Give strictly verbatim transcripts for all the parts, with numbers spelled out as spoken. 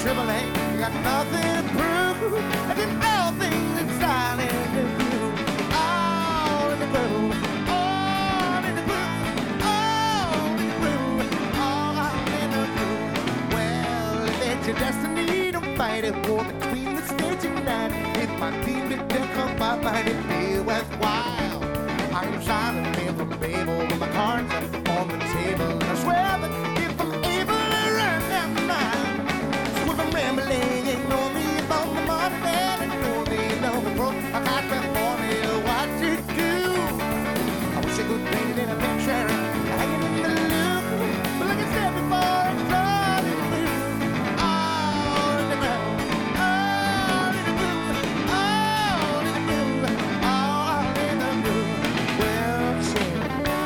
Triple A, you got nothing to prove. And then all things inside in the groove. All in the groove. All in the groove. All in the groove. All in the groove. Well, if it's your destiny, don't fight it. War between the stage and night. If my team did come by, might it be worthwhile? I'm silent here from Babel with my cards on the table. And I swear that if I'm able to run down the line, so if I'm rambling, ignore me about the money, man, ignore me, ignore me, bro. I got to for me what to do. I wish I could paint it in a picture, hanging in the loop. But like I said before, I'm running through. All in the ground, all in the groove, all in the groove, all in the groove. Well, shit.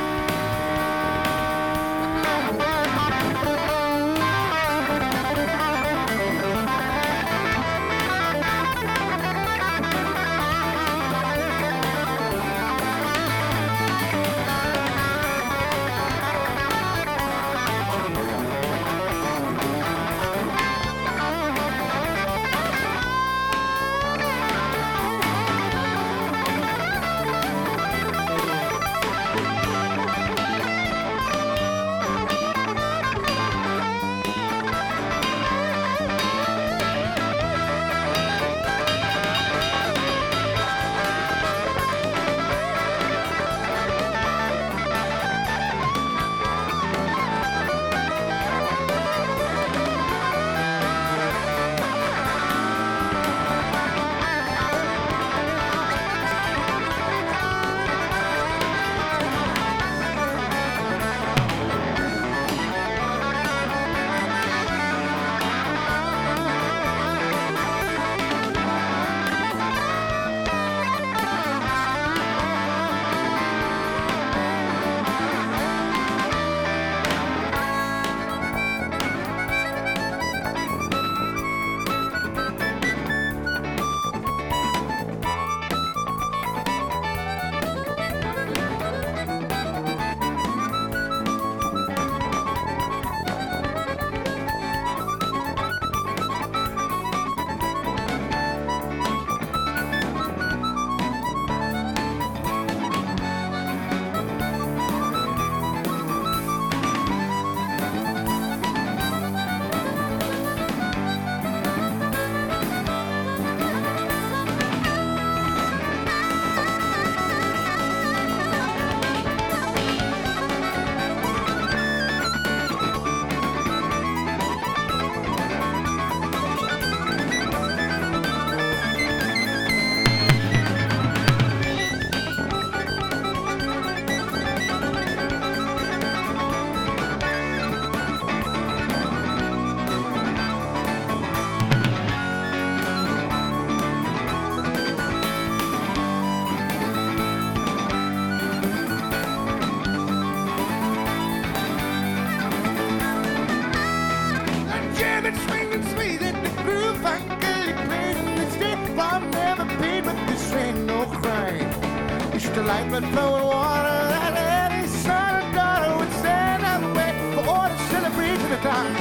Like but flowing water, that any son and daughter would stand up and wait for all the celebration of time.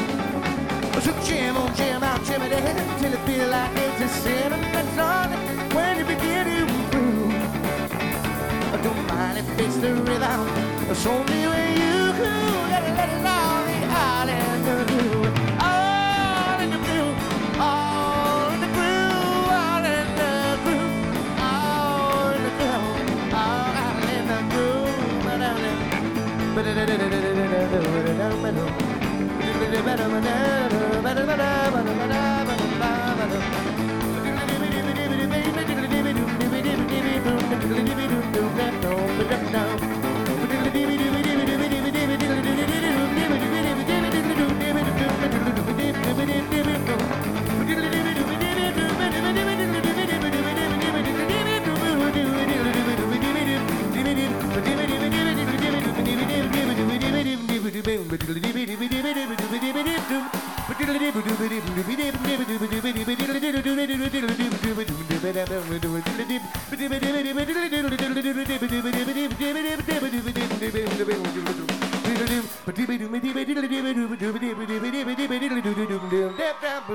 So jam on, jam out, jam it in till it feel like it's a sin, and that's on when you begin to improve. I don't mind if it's the rhythm, it's only when you cool, let it, let it all be all in the groove, all in the groove, all in the groove, all in the groove, all in the groove.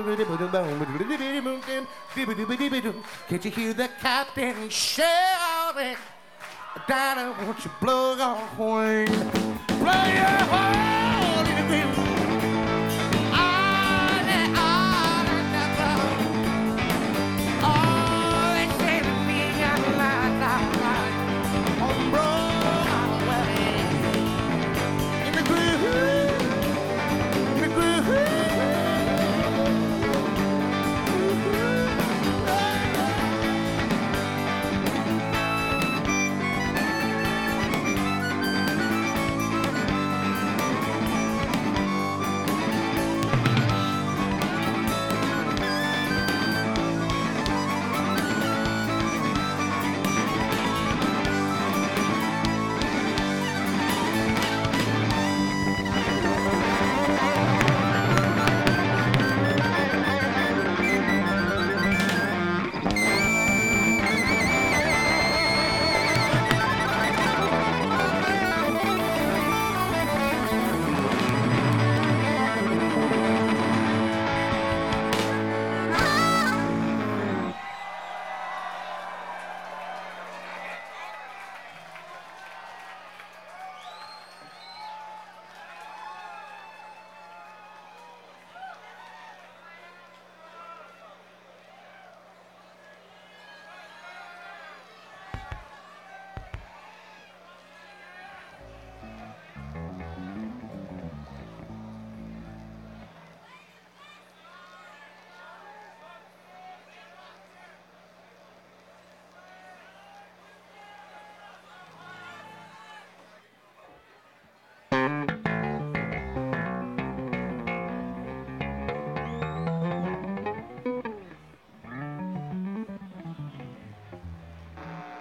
Can't you hear the captain shouting? Daddy, won't you blow your horn? Blow your horn!